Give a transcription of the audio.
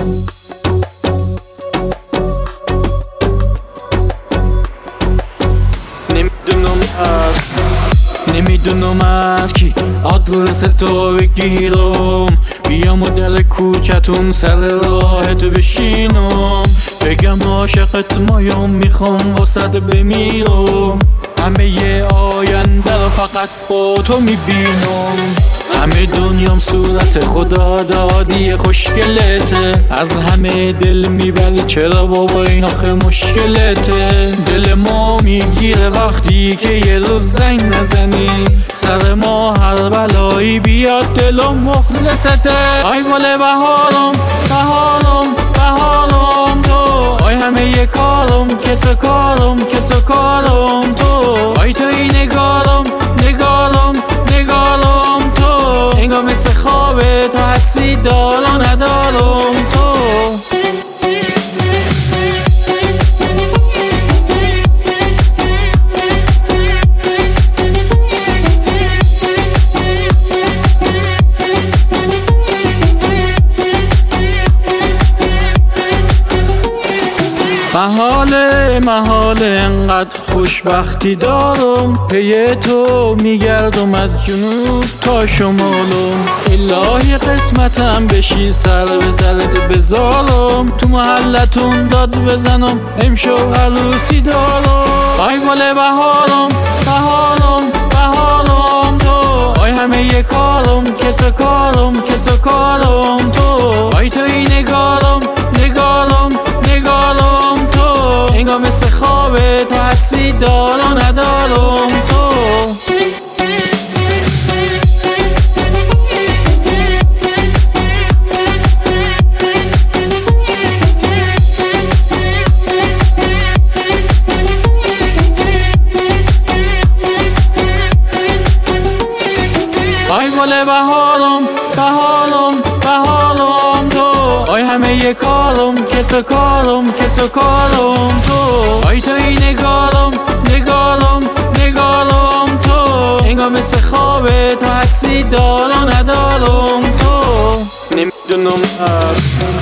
نمیدونم از کی آدرس تو بگیرم، بیام و در کوچتون سر راهت بشینم، بگم عاشقت مایم میخوام واسد بمیرم، همه آینده رو فقط با تو میبینم، همه دنیام صورت خدا دادی خوشگلته، از همه دل میبری چرا بابا این آخه مشکلته، دل ما میگیره وقتی که یه روز زنگ نزنی، سر ما هر بلایی بیاد دلم مخلصته، آی گل بهارم بهارم بهارم تو، آی همه یه کارم کس کارم تو، آی تو این نگارم تو، انگار مثل خوابه تو هستی دار و ندارم تو. محاله انقدر خوشبختی دارم، پی تو میگردم از جنوب تا شمالم، الهی قسمتم بشی سر به سرت بذارم، تو محلتون داد بزنم امشب عروسی دارم، آی گل بهارم تو، آی همه یه کارم کس کارم تو، آی تو این نگارم تو، انگار مثل خوابه تو هستی دار و ندارم تو. آی گل بهارم تو، آی همه یه کارم کس کارم تو، آی تو این نگارم تو، انگار مثل خوابه تو هستی دار و ندارم تو. نمیدونم